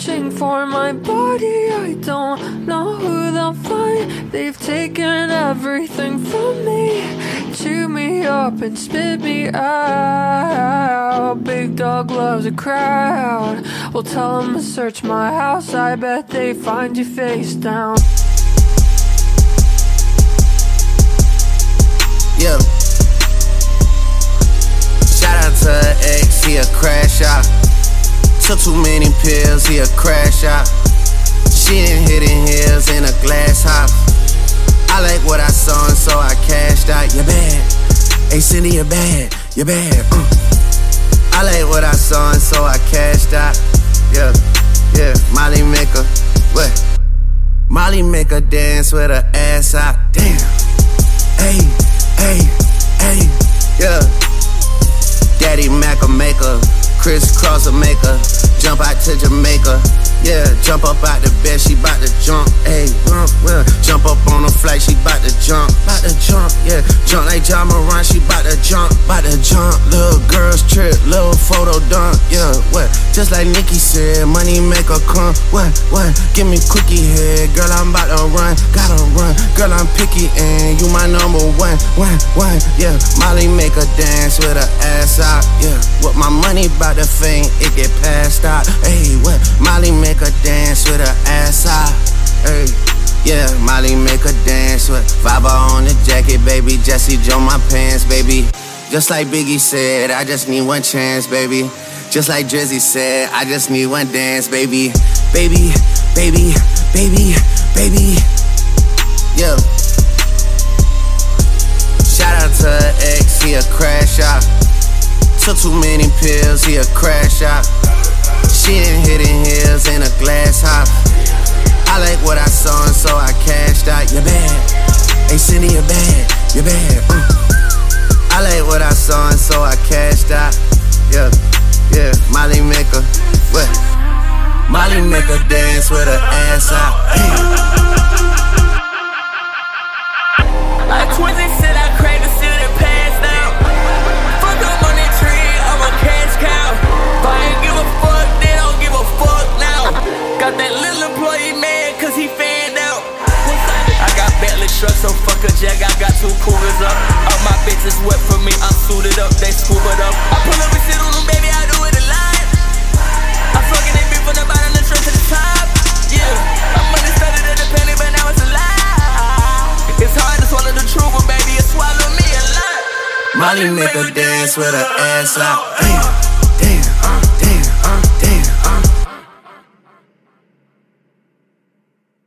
searching for my body. I don't know who they'll find. They've taken everything from me, chew me up and spit me out. Big dog loves a crowd. Well, tell them to search my house. I bet they find you face down. Yeah. Shout out to her ex, he a crash out. Took too many pills, he a crash out. She didn't hit in heels in a glass house. I like what I saw and so I cashed out. You bad, hey Cindy, you bad, you bad. I like what I saw and so I cashed out. Yeah, yeah, Molly make her, what? Molly make her dance with her ass out. Damn, hey, hey, hey, yeah. Daddy Mac will make her, Chris Cross will make her jump out to Jamaica. Yeah, jump up out the bed, she bout to jump. Ayy, well, jump up on the flight, she bout to jump. Yeah, jump like John Moran, she bout to jump. Little girls trip, little photo dunk. Yeah, what? Just like Nicki said, money make her come. What? Give me cookie head, girl, I'm bout to run. Gotta run, girl, I'm picky and you my number one. Yeah, Molly make her dance with her ass out. Yeah, with my money bout to faint, it get passed out. Ayy, what? Molly make her dance with her ass out. Ayy, yeah, Molly make her dance with Viber on the jacket, baby. Jesse Joe my pants, baby. Just like Biggie said, I just need one chance, baby. Just like Drizzy said, I just need one dance, baby. Baby, baby, baby, baby. Yeah. Shout out to her ex, he a crash out. Took too many pills, he a crash out. She didn't hit in heels in a glass house. I like what I saw and so I cashed out. You bad, hey Cindy, you bad, you bad. I like what I saw and so I cashed out. Yeah, yeah, Molly make her, what? Molly make her dance with her ass out. Like Twizzy said, I crave to see the past now. Fuck up on that tree, I'm a cash cow. If I ain't give a fuck, they don't give a fuck now. Got that little employee mad cause he fanned out. I got Bentley trucks, so fuck a jag, I got 2 coolers up. All my bitches wet for me, I'm suited up, they scuba up. I pull up and sit on them, baby, I do it alive. I'm fucking that bitch from the bottom of the truck to the top. Yeah, I'm money started at the penny, but now it's a lie. It's hard to swallow the truth, but baby, it swallowed me a lot. Molly make her dance with her ass out.